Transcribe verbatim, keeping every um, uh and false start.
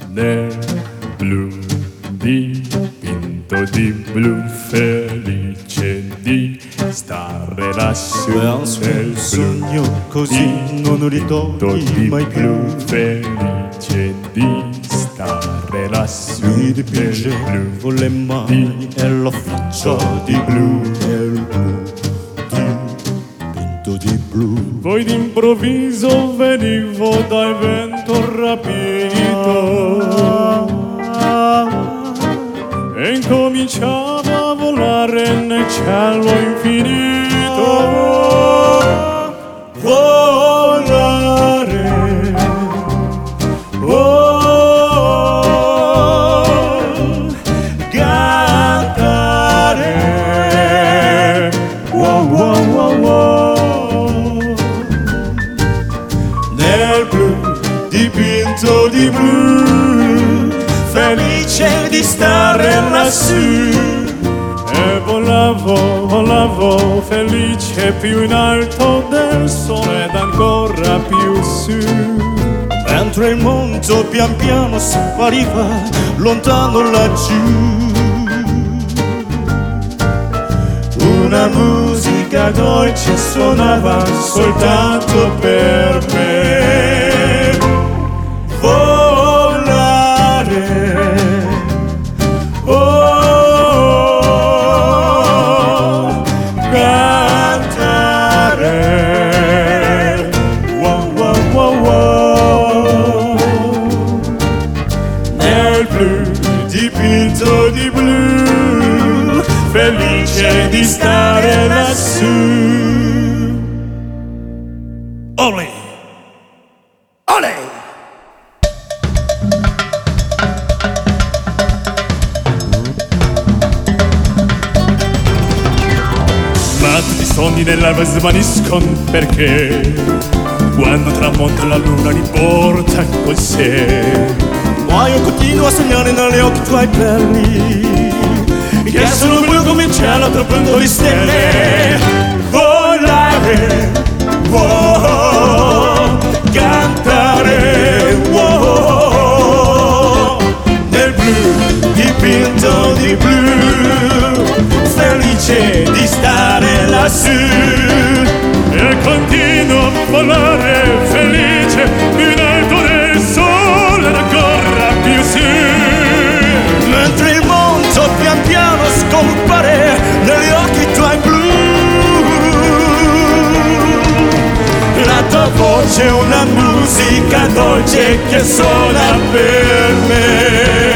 nel blu dipinto di blu, felice di stare lassù nel sogno così non ritorni mai blu, felice di stare lassù mi dipinge nel con le mani e la faccia di blu, nel blu dipinto di blu. Poi d'improvviso venivo dal vento rapito e incominciavo a volare nel cielo infinito. Volare, oh, cantare, wow, wow, wow, wow. Nel blu dipinto di blu, felice di stare lassù. E volavo, volavo felice più in alto del sole ed ancora più su, mentre il mondo pian piano spariva lontano laggiù. Una musica dolce suonava soltanto per me. Volare, oh, cantare, wow, wow, wow, wow. Nel blu dipinto di blu, felice di stare lassù. Olè! Olè! Ma tutti i sogni nell'alba svaniscono perché quando tramonta la luna li porta con sé. Ma io continuo a sognare negli occhi tuoi belli, che sono blu come il cielo trapunto di stelle. Volare, wow, cantare, wow, nel blu dipinto di blu, felice di stare lassù. E continuo a volare felice più in alto del sole ed ancora più su, mentre il mondo pian piano scompare negli occhi tuoi blu. La tua voce è una musica dolce che suona per me.